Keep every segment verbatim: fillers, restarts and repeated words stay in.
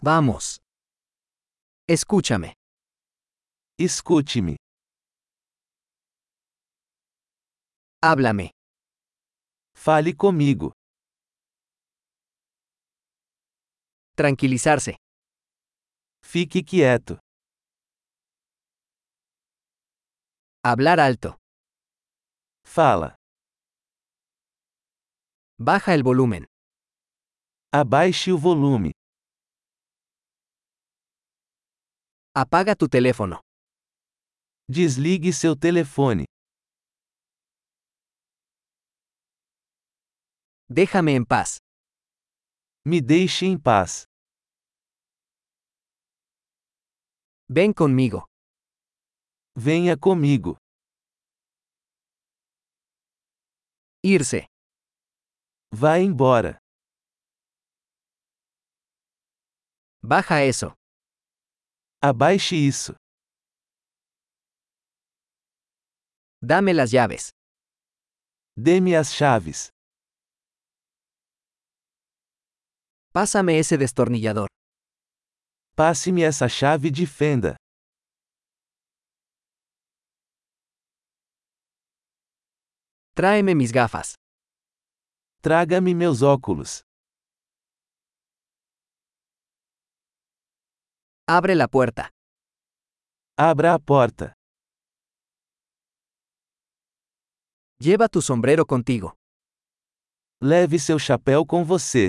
Vamos. Escúchame. Escute-me. Háblame. Fale comigo. Tranquilizarse. Fique quieto. Hablar alto. Fala. Baja el volumen. Abaixe o volume. Apaga tu teléfono. Desligue seu telefone. Déjame en paz. Me deixe em paz. Ven conmigo. Venha comigo. Irse. Vá embora. Baja eso. Abaixe isso. Dame las llaves. Dê-me as chaves. Pásame ese destornillador. Passe-me essa chave de fenda. Tráeme mis gafas. Traga-me meus óculos. Abre la puerta. Abra a porta. Lleva tu sombrero contigo. Leve seu chapéu com você.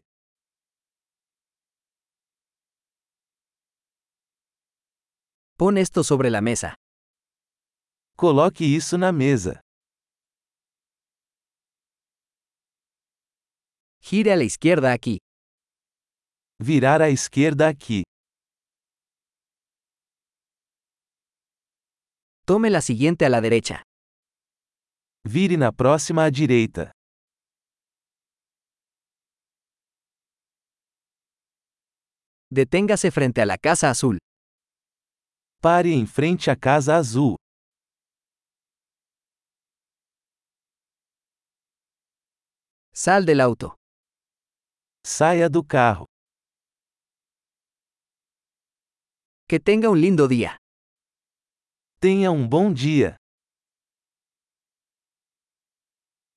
Pon esto sobre la mesa. Coloque isso na mesa. Gire a la izquierda aquí. Virar à esquerda aqui. Tome la siguiente a la derecha. Vire na próxima à direita. Deténgase frente a la casa azul. Pare em frente à casa azul. Sal del auto. Saia do carro. Que tenga un lindo día. Tenha um bom dia.